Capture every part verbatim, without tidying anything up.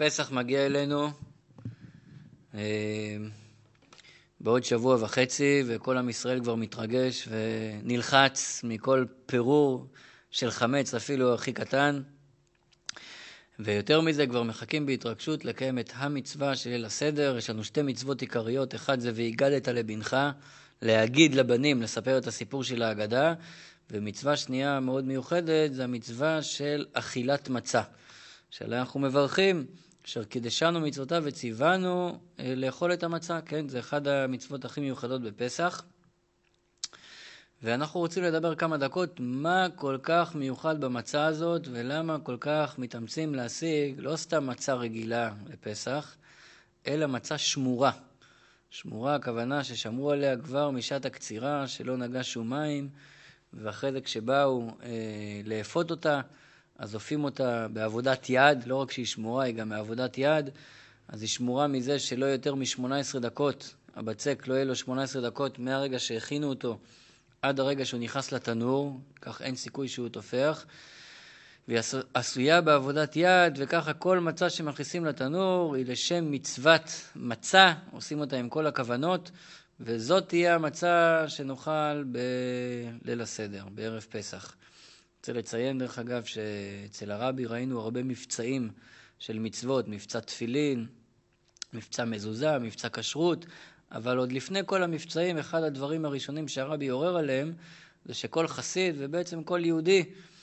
פסח מגיע אלינו בעוד שבוע וחצי, וכל עם ישראל כבר מתרגש ונלחץ מכל פירור של חמץ, אפילו הכי קטן. ויותר מזה, כבר מחכים בהתרגשות לקיים את המצווה של ליל הסדר. יש לנו שתי מצוות עיקריות. אחד זה והגדת לבנך, להגיד לבנים, לספר את הסיפור של ההגדה. ומצווה שנייה מאוד מיוחדת זה המצווה של אכילת מצה, שעליה אנחנו מברכים, אשר קידשנו מצוותיו וציוונו לאכול את המצה. כן, זה אחד המצוות הכי מיוחדות בפסח. ואנחנו רוצים לדבר כמה דקות מה כל כך מיוחד במצה הזאת, ולמה כל כך מתאמצים להשיג לא סתם מצה רגילה לפסח, אלא מצה שמורה. שמורה הכוונה ששמרו עליה כבר משעת הקצירה, שלא נגע שום מים, ואחרי זה כשבאו אה, לאפות אותה, אז אופים אותה בעבודת יד, לא רק שהיא שמורה, היא גם בעבודת יד. אז היא שמורה מזה שלא יותר מ-שמונה עשרה דקות, הבצק לא יהיה לו שמונה עשרה דקות מהרגע שהכינו אותו, עד הרגע שהוא נכנס לתנור, כך אין סיכוי שהוא תופח. והיא עשויה בעבודת יד, וככה כל מצה שמכניסים לתנור היא לשם מצוות מצה, עושים אותה עם כל הכוונות, וזאת תהיה המצה שנאכל בליל הסדר, בערב פסח. רוצה לציין דרך אגב שאצל הרבי ראינו הרבה מבצעים של מצוות, מבצע תפילין, מבצע מזוזה, מבצע כשרות, אבל עוד לפני כל המבצעים, אחד הדברים הראשונים שהרבי עורר עליהם, זה שכל חסיד ובעצם כל יהודי,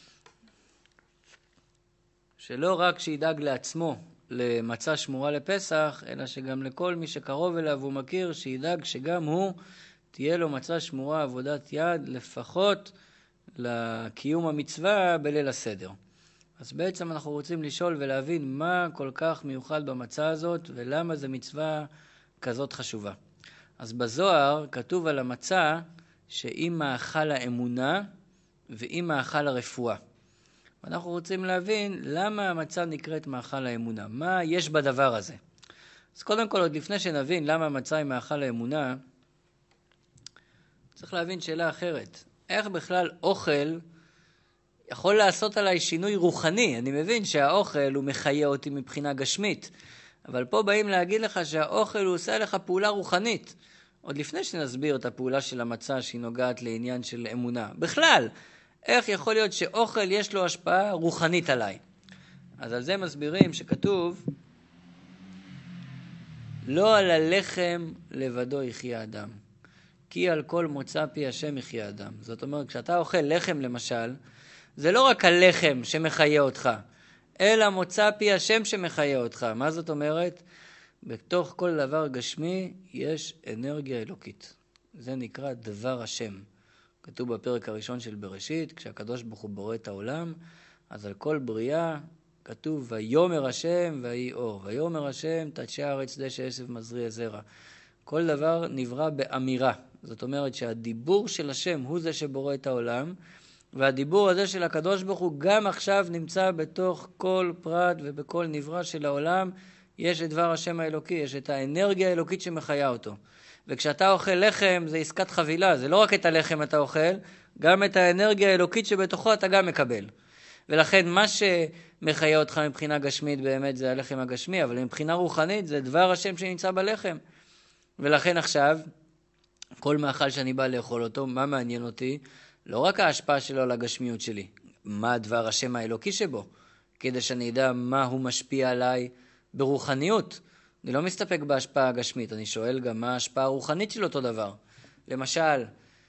שלא רק שידאג לעצמו למצה שמורה לפסח, אלא שגם לכל מי שקרוב אליו הוא מכיר, שידאג שגם הוא תהיה לו מצה שמורה עבודת יד, לפחות לקיום המצווה בליל הסדר. אז בעצם אנחנו רוצים לשאול ולהבין מה כל כך מיוחד במצה הזאת, ולמה זה מצווה כזאת חשובה. אז בזוהר כתוב על המצה שהיא מאכל האמונה והיא מאכל הרפואה. ואנחנו רוצים להבין למה המצה נקראת מאכל האמונה, מה יש בדבר הזה. אז קודם כל, עוד לפני שנבין למה המצה היא מאכל האמונה, צריך להבין שאלה אחרת. איך בכלל אוכל יכול לעשות עליי שינוי רוחני? אני מבין שהאוכל הוא מחיה אותי מבחינה גשמית, אבל פה באים להגיד לך שהאוכל הוא עושה לך פעולה רוחנית. עוד לפני שנסביר את הפעולה של המצה שהיא נוגעת לעניין של אמונה. בכלל, איך יכול להיות שאוכל יש לו השפעה רוחנית עליי? אז על זה מסבירים שכתוב, לא על הלחם לבדו יחיה אדם, כי על כל מוצא פי השם יחיה אדם. זאת אומרת, כשאתה אוכל לחם למשל, זה לא רק הלחם שמחיה אותך, אלא מוצא פי השם שמחיה אותך. מה זאת אומרת? בתוך כל דבר גשמי יש אנרגיה אלוקית. זה נקרא דבר השם. כתוב בפרק הראשון של בראשית, כשהקדוש ברוך הוא בורא את העולם, אז על כל בריאה כתוב ויאמר השם ויהי אור. ויאמר השם תדשא הארץ דשא עשב מזריע זרע. כל דבר נברא באמירה. זאת אומרת שהדיבור של השם הוא זה שבורא את העולם, והדיבור הזה של הקדוש ברוך הוא גם עכשיו נמצא בתוך כל פרט ובכל נברא של העולם. יש את דבר השם האלוקי, יש את האנרגיה האלוקית שמחיה אותו. וכשאתה אוכל לחם זה עסקת חבילה, זה לא רק את הלחם אתה אוכל, גם את האנרגיה האלוקית שבתוכו אתה גם מקבל. ולכן מה שמחיה אותך מבחינה גשמית באמת זה הלחם הגשמי, אבל מבחינה רוחנית זה דבר השם שנמצא בלחם. ולכן עכשיו, כל מאכל שאני בא לאכול אותו, מה מעניין אותי? לא רק ההשפעה שלו על הגשמיות שלי, מה דבר השם האלוקי שבו, כדי שאני אדע מה הוא משפיע עליי ברוחניות. אני לא מסתפק בהשפעה הגשמית, אני שואל גם מה ההשפעה הרוחנית של אותו דבר. למשל,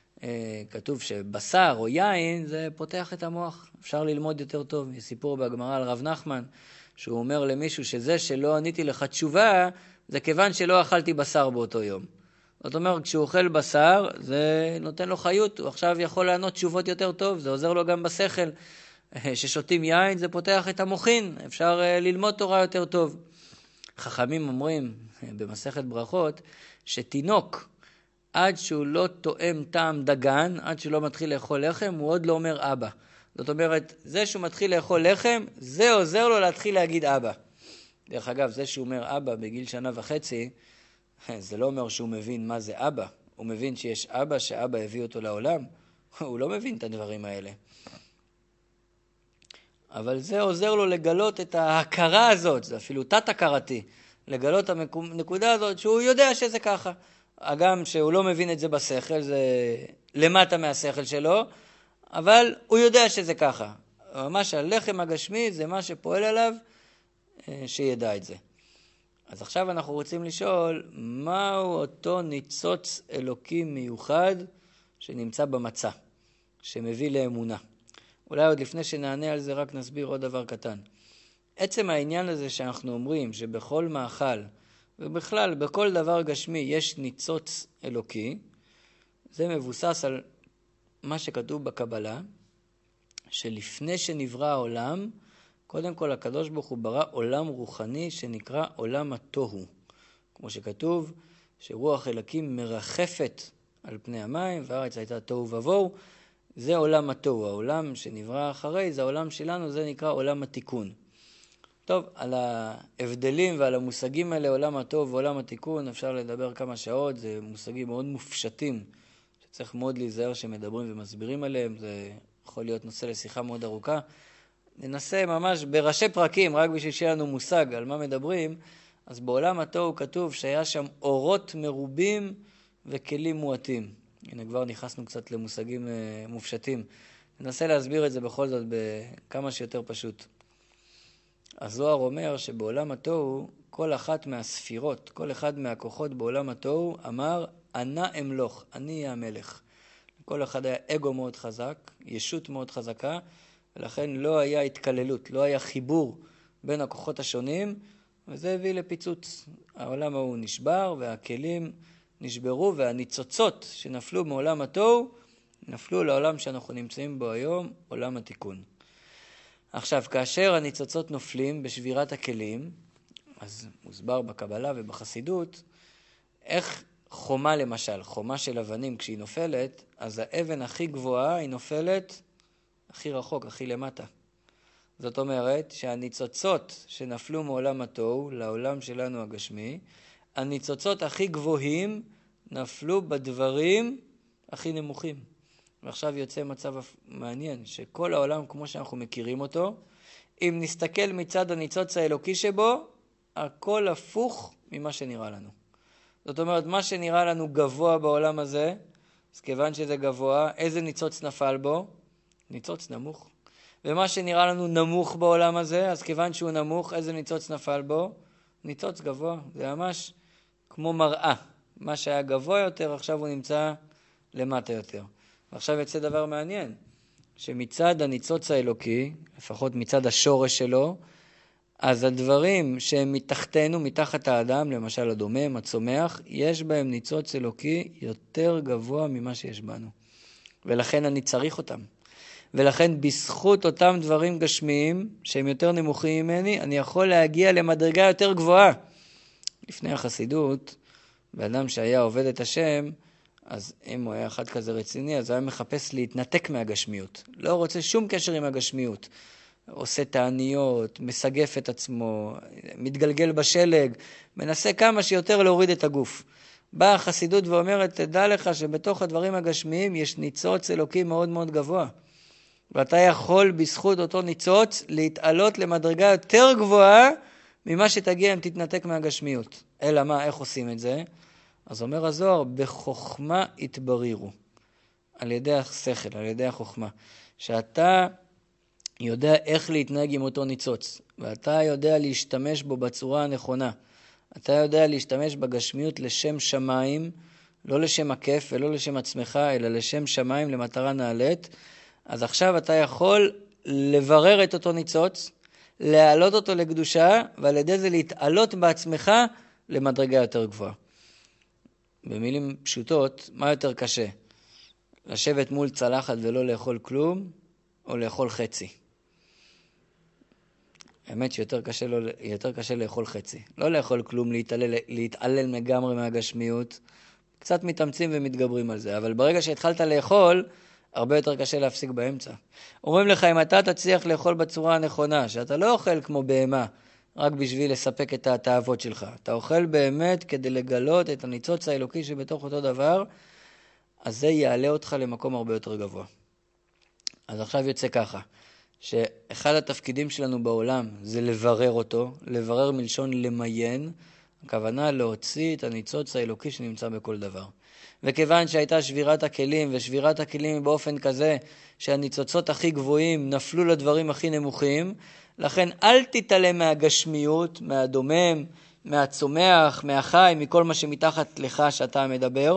כתוב שבשר או יין זה פותח את המוח, אפשר ללמוד יותר טוב. יש סיפור בגמרא על רב נחמן, שהוא אומר למישהו שזה שלא עניתי לך תשובה, זה כיוון שלא אכלתי בשר באותו יום. זאת אומרת, כשהוא אוכל בשר, זה נותן לו חיות, הוא עכשיו יכול לענות תשובות יותר טוב, זה עוזר לו גם בשכל. ששותים יין זה פותח את המוחין, אפשר ללמוד תורה יותר טוב. חכמים אומרים במסכת ברכות, שתינוק, עד שהוא לא תואם טעם דגן, עד שהוא לא מתחיל לאכול לחם, הוא עוד לא אומר אבא. זאת אומרת, זה שהוא מתחיל לאכול לחם, זה עוזר לו להתחיל להגיד אבא. דרך אגב, זה שהוא אומר אבא בגיל שנה וחצי, זה לא אומר שהוא מבין מה זה אבא. הוא מבין שיש אבא, שאבא הביא אותו לעולם. הוא לא מבין את הדברים האלה. אבל זה עוזר לו לגלות את ההכרה הזאת, זה אפילו תת-הכרתי, לגלות את הנקודה הזאת שהוא יודע שזה ככה. אגם שהוא לא מבין את זה בשכל, זה למטה מהשכל שלו, אבל הוא יודע שזה ככה. ממש הלחם הגשמי זה מה שפועל עליו, שידע את זה. אז עכשיו אנחנו רוצים לשאול, מהו אותו ניצוץ אלוקי מיוחד שנמצא במצה, שמביא לאמונה? אולי עוד לפני שנענה על זה רק נסביר עוד דבר קטן. עצם העניין הזה שאנחנו אומרים שבכל מאכל, ובכלל בכל דבר גשמי יש ניצוץ אלוקי, זה מבוסס על מה שכתוב בקבלה, שלפני שנברא העולם, קודם כל הקדוש ברוך הוא ברא עולם רוחני שנקרא עולם התוהו. כמו שכתוב שרוח אלוקים מרחפת על פני המים, והארץ הייתה תוהו ובוהו, זה עולם התוהו. העולם שנברא אחרי, זה העולם שלנו, זה נקרא עולם התיקון. טוב, על ההבדלים ועל המושגים האלה, עולם התוהו ועולם התיקון, אפשר לדבר כמה שעות, זה מושגים מאוד מופשטים, שצריך מאוד להיזהר שמדברים ומסבירים עליהם, זה יכול להיות נושא לשיחה מאוד ארוכה. ננסה ממש בראשי פרקים, רק בשביל שיהיה לנו מושג על מה מדברים, אז בעולם התוהו כתוב שהיה שם אורות מרובים וכלים מועטים. הנה כבר נכנסנו קצת למושגים מופשטים. ננסה להסביר את זה בכל זאת בכמה שיותר פשוט. הזוהר אומר שבעולם התוהו, כל אחת מהספירות, כל אחד מהכוחות בעולם התוהו אמר, אנא אמלוך, אני אהיה המלך. כל אחד היה אגו מאוד חזק, ישות מאוד חזקה, ולכן לא היה התקללות, לא היה חיבור בין הכוחות השונים, וזה הביא לפיצוץ. העולם ההוא נשבר, והכלים נשברו, והניצוצות שנפלו מעולם התוהו, נפלו לעולם שאנחנו נמצאים בו היום, עולם התיקון. עכשיו, כאשר הניצוצות נופלים בשבירת הכלים, אז מוסבר בקבלה ובחסידות, איך חומה למשל, חומה של אבנים כשהיא נופלת, אז האבן הכי גבוהה היא נופלת הכי רחוק, הכי למטה. זאת אומרת שהניצוצות שנפלו מעולם התוהו לעולם שלנו הגשמי, הניצוצות הכי גבוהים נפלו בדברים הכי נמוכים. ועכשיו יוצא מצב מעניין, שכל העולם כמו שאנחנו מכירים אותו, אם נסתכל מצד הניצוץ האלוקי שבו, הכל הפוך ממה שנראה לנו. זאת אומרת, מה שנראה לנו גבוה בעולם הזה, אז כיוון שזה גבוה, איזה ניצוץ נפל בו? ניצוץ נמוך. ומה שנראה לנו נמוך בעולם הזה, אז כיוון שהוא נמוך, איזה ניצוץ נפל בו? ניצוץ גבוה. זה ממש כמו מראה. מה שהיה גבוה יותר, עכשיו הוא נמצא למטה יותר. ועכשיו יצא דבר מעניין, שמצד הניצוץ האלוקי, לפחות מצד השורש שלו, אז הדברים שהם מתחתנו, מתחת האדם, למשל הדומם, הצומח, יש בהם ניצוץ אלוקי יותר גבוה ממה שיש בנו. ולכן אני צריך אותם. ולכן בזכות אותם דברים גשמיים, שהם יותר נמוכים ממני, אני יכול להגיע למדרגה יותר גבוהה. לפני החסידות, באדם שהיה עובד את השם, אז אם הוא היה אחד כזה רציני, אז הוא היה מחפש להתנתק מהגשמיות. לא רוצה שום קשר עם הגשמיות. עושה תעניות, מסגף את עצמו, מתגלגל בשלג, מנסה כמה שיותר להוריד את הגוף. באה החסידות ואומרת, תדע לך שבתוך הדברים הגשמיים יש ניצוץ אלוקי מאוד מאוד גבוה. ואתה יכול בזכות אותו ניצוץ להתעלות למדרגה יותר גבוהה ממה שתגיע אם תתנתק מהגשמיות. אלא מה, איך עושים את זה? אז אומר הזוהר, בחוכמה התברירו. על ידי השכל, על ידי החוכמה. שאתה יודע איך להתנהג עם אותו ניצוץ, ואתה יודע להשתמש בו בצורה הנכונה. אתה יודע להשתמש בגשמיות לשם שמיים, לא לשם הכיף ולא לשם עצמך, אלא לשם שמיים למטרה נעלית. אז עכשיו אתה יכול לברר את אותו ניצוץ, להעלות אותו לקדושה, ועל ידי זה להתעלות בעצמך למדרגה יותר גבוהה. במילים פשוטות, מה יותר קשה? לשבת מול צלחת ולא לאכול כלום, או לאכול חצי? האמת שיותר קשה, לא, יותר קשה לאכול חצי. לא לאכול כלום, להתעלל, להתעלל לגמרי מהגשמיות. קצת מתאמצים ומתגברים על זה. אבל ברגע שהתחלת לאכול, הרבה יותר קשה להפסיק באמצע. אומרים לך, אם אתה תצליח לאכול בצורה הנכונה, שאתה לא אוכל כמו בהמה, רק בשביל לספק את התאוות שלך. אתה אוכל באמת כדי לגלות את הניצוץ האלוקי שבתוך אותו דבר, אז זה יעלה אותך למקום הרבה יותר גבוה. אז עכשיו יוצא ככה, שאחד התפקידים שלנו בעולם זה לברר אותו, לברר מלשון למיין, הכוונה להוציא את הניצוץ האלוקי שנמצא בכל דבר. וכיוון שהייתה שבירת הכלים, ושבירת הכלים באופן כזה שהניצוצות הכי גבוהים נפלו לדברים הכי נמוכים, לכן אל תתעלם מהגשמיות, מהדומם, מהצומח, מהחי, מכל מה שמתחת לך שאתה מדבר.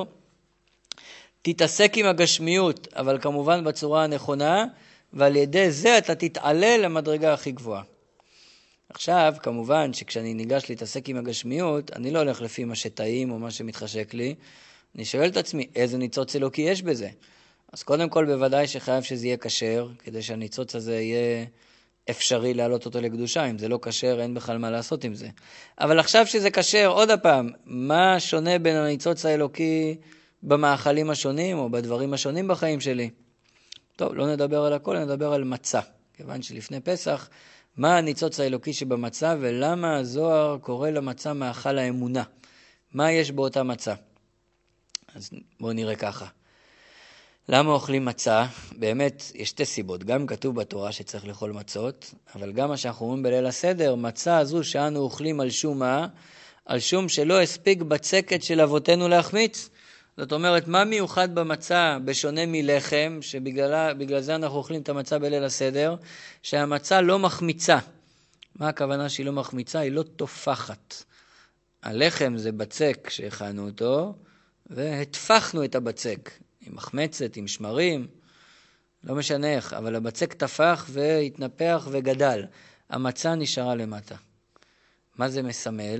תתעסק עם הגשמיות, אבל כמובן בצורה הנכונה, ועל ידי זה אתה תתעלה למדרגה הכי גבוהה. עכשיו, כמובן שכשאני ניגש להתעסק עם הגשמיות, אני לא הולך לפי מה שטעים או מה שמתחשק לי, אני שואל את עצמי, איזה ניצוץ אלוקי יש בזה? אז קודם כל בוודאי שחייב שזה יהיה כשר, כדי שהניצוץ הזה יהיה אפשרי להעלות אותו לקדושה. אם זה לא כשר, אין בכלל מה לעשות עם זה. אבל עכשיו שזה כשר, עוד הפעם, מה שונה בין הניצוץ האלוקי במאכלים השונים או בדברים השונים בחיים שלי? טוב, לא נדבר על הכל, נדבר על מצה. כיוון שלפני פסח, מה הניצוץ האלוקי שבמצה ולמה הזוהר קורא למצה מאכל האמונה? מה יש באותה מצה? אז בואו נראה ככה. למה אוכלים מצה? באמת, יש שתי סיבות. גם כתוב בתורה שצריך לאכול מצות, אבל גם מה שאנחנו אומרים בליל הסדר, מצה הזו שאנו אוכלים על שום מה? על שום שלא הספיק בצקת של אבותינו להחמיץ. זאת אומרת, מה מיוחד במצה בשונה מלחם, שבגלל זה אנחנו אוכלים את המצה בליל הסדר, שהמצה לא מחמיצה. מה הכוונה שהיא לא מחמיצה? היא לא תופחת. הלחם זה בצק שהכנו אותו, והתפחנו את הבצק. עם מחמצת, עם שמרים, לא משנה איך, אבל הבצק תפח והתנפח וגדל. המצה נשארה למטה. מה זה מסמל?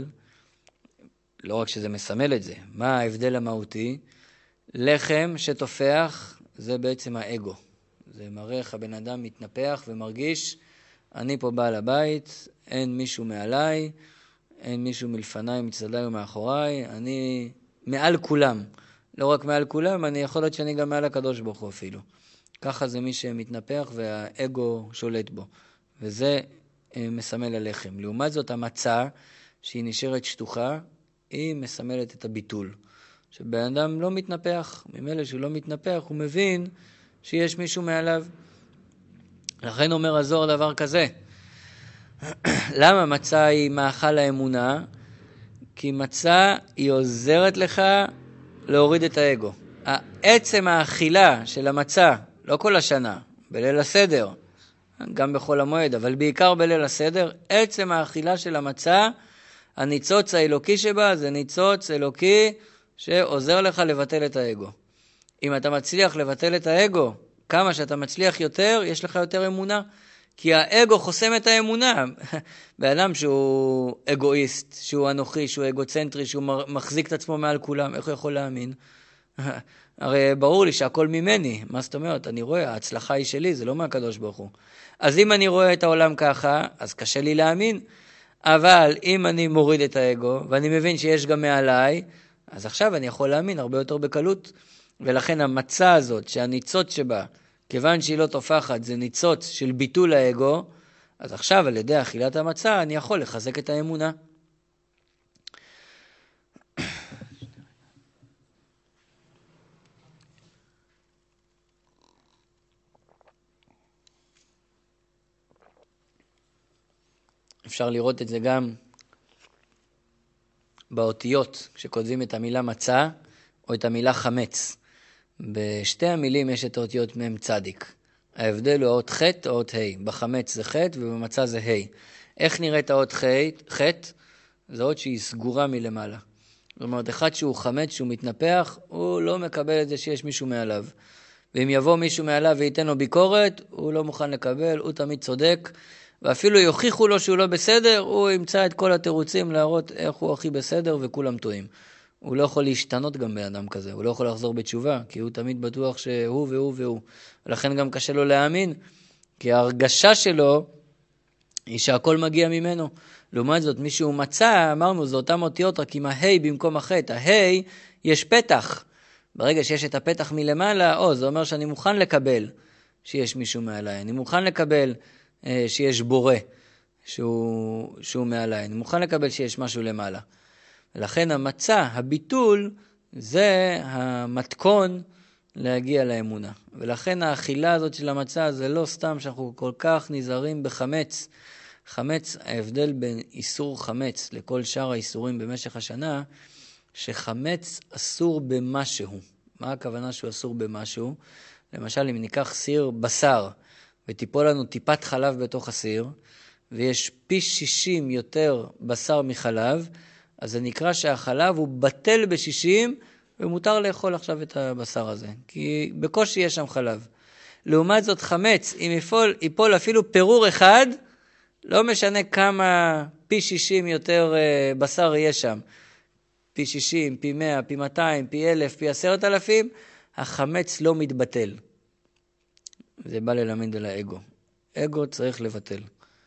לא רק שזה מסמל את זה. מה ההבדל המהותי? לחם שתופח זה בעצם האגו. זה מראה איך הבן אדם מתנפח ומרגיש, אני פה בעל הבית, אין מישהו מעליי, אין מישהו מלפניי, מצדדיי ומאחוריי, אני מעל כולם. לא רק מעל כולם, אני יכול להיות שאני גם מעל הקדוש ברוך הוא אפילו. ככה זה מי שמתנפח והאגו שולט בו. וזה מסמל הלחם. לעומת זאת המצה, שהיא נשארת שטוחה, היא מסמלת את הביטול. שבן אדם לא מתנפח, ממילא שהוא לא מתנפח, הוא מבין שיש מישהו מעליו. לכן אומר הזוהר דבר כזה. למה מצה היא מאכל האמונה? כי מצה היא עוזרת לך להוריד את האגו. עצם האכילה של המצה, לא כל השנה, בליל הסדר, גם בחול המועד, אבל בעיקר בליל הסדר, עצם האכילה של המצה, הניצוץ האלוקי שבה זה ניצוץ אלוקי שעוזר לך לבטל את האגו. אם אתה מצליח לבטל את האגו, כמה שאתה מצליח יותר, יש לך יותר אמונה. כי האגו חוסם את האמונה. באדם שהוא אגואיסט, שהוא אנוכי, שהוא אגוצנטרי, שהוא מחזיק את עצמו מעל כולם, איך הוא יכול להאמין? הרי ברור לי שהכל ממני. מה זאת אומרת? אני רואה, ההצלחה היא שלי, זה לא מהקדוש ברוך הוא. אז אם אני רואה את העולם ככה, אז קשה לי להאמין. אבל אם אני מוריד את האגו, ואני מבין שיש גם מעליי, אז עכשיו אני יכול להאמין הרבה יותר בקלות. ולכן המצה הזאת, שהניצוץ שבה, כיוון שהיא לא תופחת, זה ניצוץ של ביטול האגו, אז עכשיו על ידי אכילת המצה אני יכול לחזק את האמונה. אפשר לראות את זה גם באותיות, כשכותבים את המילה מצה או את המילה חמץ. בשתי המילים יש את האותיות מם צדיק. ההבדל הוא האות ח' או אות ה'. בחמץ זה ח' ובמצה זה ה'. איך נראית האות ח'? זה אות שהיא סגורה מלמעלה. זאת אומרת, אחד שהוא חמץ, שהוא מתנפח, הוא לא מקבל את זה שיש מישהו מעליו. ואם יבוא מישהו מעליו וייתן לו ביקורת, הוא לא מוכן לקבל, הוא תמיד צודק. ואפילו יוכיחו לו שהוא לא בסדר, הוא ימצא את כל התירוצים להראות איך הוא הכי בסדר וכולם טועים. הוא לא יכול להשתנות גם באדם כזה, הוא לא יכול לחזור בתשובה, כי הוא תמיד בטוח שהוא והוא והוא. ולכן גם קשה לו להאמין, כי ההרגשה שלו היא שהכל מגיע ממנו. לעומת זאת, מי שהוא מצא, אמרנו, זה אותם אותיות, רק עם ההי במקום החטא. ההי יש פתח. ברגע שיש את הפתח מלמעלה, או, זה אומר שאני מוכן לקבל שיש מישהו מעליי. אני מוכן לקבל אה, שיש בורא שהוא, שהוא מעליי. אני מוכן לקבל שיש משהו למעלה. ולכן המצה, הביטול, זה המתכון להגיע לאמונה. ולכן האכילה הזאת של המצה זה לא סתם שאנחנו כל כך נזהרים בחמץ. חמץ, ההבדל בין איסור חמץ לכל שאר האיסורים במשך השנה, שחמץ אסור במשהו. מה הכוונה שהוא אסור במשהו? למשל, אם ניקח סיר בשר, וטיפול לנו טיפת חלב בתוך הסיר, ויש פי שישים יותר בשר מחלב, אז זה נקרא שהחלב הוא בטל בשישים, ומותר לאכול עכשיו את הבשר הזה, כי בקושי יש שם חלב. לעומת זאת חמץ, אם ייפול, ייפול אפילו פירור אחד, לא משנה כמה פי שישים יותר בשר יהיה שם, פי שישים, פי מאה, פי מאתיים, פי אלף, פי עשרת אלפים, החמץ לא מתבטל. זה בא ללמד על האגו. אגו צריך לבטל.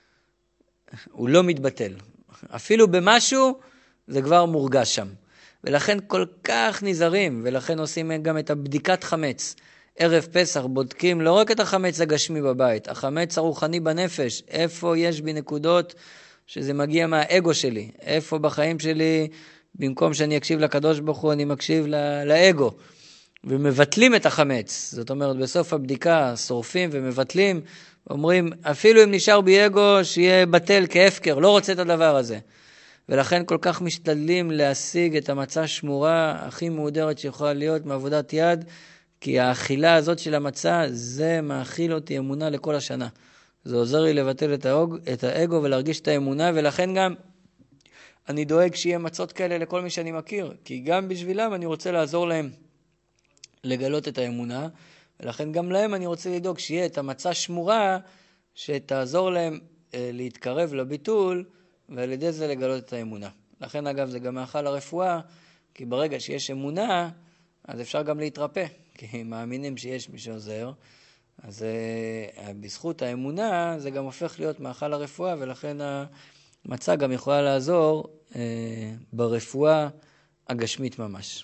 הוא לא מתבטל. אפילו במשהו זה כבר מורגש שם. ולכן כל כך נזהרים, ולכן עושים גם את הבדיקת חמץ. ערב פסח בודקים לא רק את החמץ הגשמי בבית, החמץ הרוחני בנפש, איפה יש בי נקודות שזה מגיע מהאגו שלי, איפה בחיים שלי, במקום שאני אקשיב לקדוש ברוך הוא, אני מקשיב לאגו, ומבטלים את החמץ. זאת אומרת, בסוף הבדיקה שורפים ומבטלים, אומרים, אפילו אם נשאר בי אגו, שיהיה בטל כהפקר, לא רוצה את הדבר הזה. ולכן כל כך משתדלים להשיג את המצה שמורה הכי מהודרת שיכולה להיות מעבודת יד, כי האכילה הזאת של המצה, זה מאכיל אותי אמונה לכל השנה. זה עוזר לי לבטל את האגו, את האגו ולהרגיש את האמונה, ולכן גם אני דואג שיהיה מצות כאלה לכל מי שאני מכיר, כי גם בשבילם אני רוצה לעזור להם לגלות את האמונה, ולכן גם להם אני רוצה לדאוג שיהיה את המצה שמורה, שתעזור להם אה, להתקרב לביטול, ועל ידי זה לגלות את האמונה. לכן אגב זה גם מאכל הרפואה, כי ברגע שיש אמונה, אז אפשר גם להתרפא, כי מאמינים שיש מי שעוזר, אז אה, בזכות האמונה זה גם הופך להיות מאכל הרפואה, ולכן המצה גם יכולה לעזור אה, ברפואה הגשמית ממש.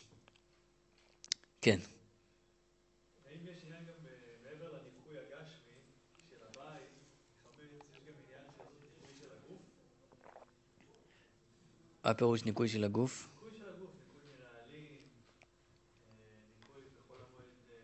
כן. האם יש עניין גם מעבר לניקוי הגשמי של הבית, חמץ, יש גם עניין של ניקוי של הגוף? מה פירוש ניקוי של הגוף? ניקוי של הגוף, ניקוי מרעלים, ניקוי בחול המועד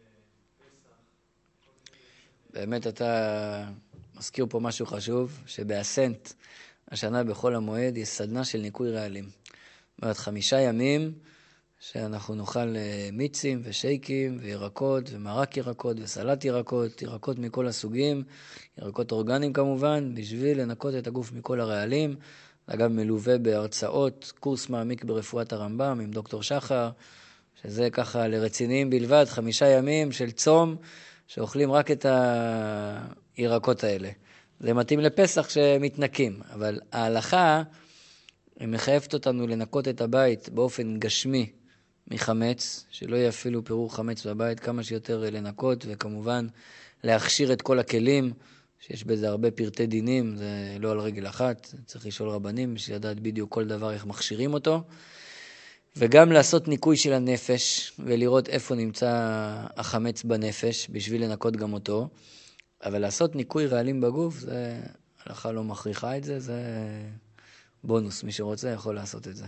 פסח. באמת אתה מזכיר פה משהו חשוב, שבאסנט השנה בחול המועד יש סדנה של ניקוי רעלים. זאת אומרת, חמישה ימים שאנחנו נאכל מיצים ושייקים וירקות ומרק ירקות וסלט ירקות, ירקות מכל הסוגים, ירקות אורגניים כמובן, בשביל לנקות את הגוף מכל הרעלים. אגב, מלווה בהרצאות, קורס מעמיק ברפואת הרמב"ם עם דוקטור שחר, שזה ככה לרציניים בלבד, חמישה ימים של צום, שאוכלים רק את הירקות האלה. זה מתאים לפסח שמתנקים, אבל ההלכה מחייבת אותנו לנקות את הבית באופן גשמי מחמץ, שלא יהיה אפילו פירור חמץ בבית, כמה שיותר לנקות, וכמובן להכשיר את כל הכלים, שיש בזה הרבה פרטי דינים, זה לא על רגל אחת, צריך לשאול רבנים, בשביל לדעת בדיוק כל דבר איך מכשירים אותו, וגם לעשות ניקוי של הנפש, ולראות איפה נמצא החמץ בנפש, בשביל לנקות גם אותו, אבל לעשות ניקוי רעלים בגוף, זה, הלכה לא מכריחה את זה, זה בונוס, מי שרוצה יכול לעשות את זה.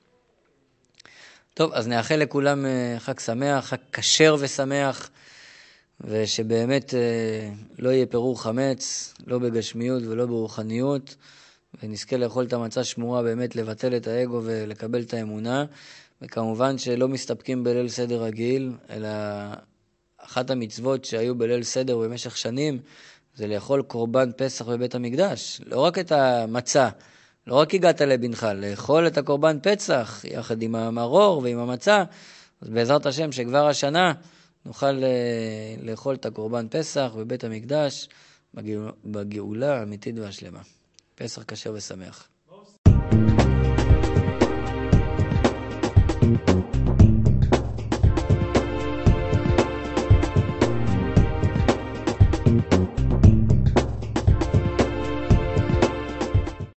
טוב, אז נאחל לכולם חג שמח, חג כשר ושמח, ושבאמת לא יהיה פירור חמץ, לא בגשמיות ולא ברוחניות, ונזכה לאכול את המצה שמורה, באמת לבטל את האגו ולקבל את האמונה, וכמובן שלא מסתפקים בליל סדר רגיל, אלא אחת המצוות שהיו בליל סדר במשך שנים, זה לאכול קורבן פסח בבית המקדש, לא רק את המצה, לא רק הגעת לבנך, לאכול את הקורבן פסח, יחד עם המרור ועם המצה, אז בעזרת השם שכבר השנה נוכל לאכול את הקורבן פסח בבית המקדש, בגאולה האמיתית והשלמה. פסח כשר ושמח.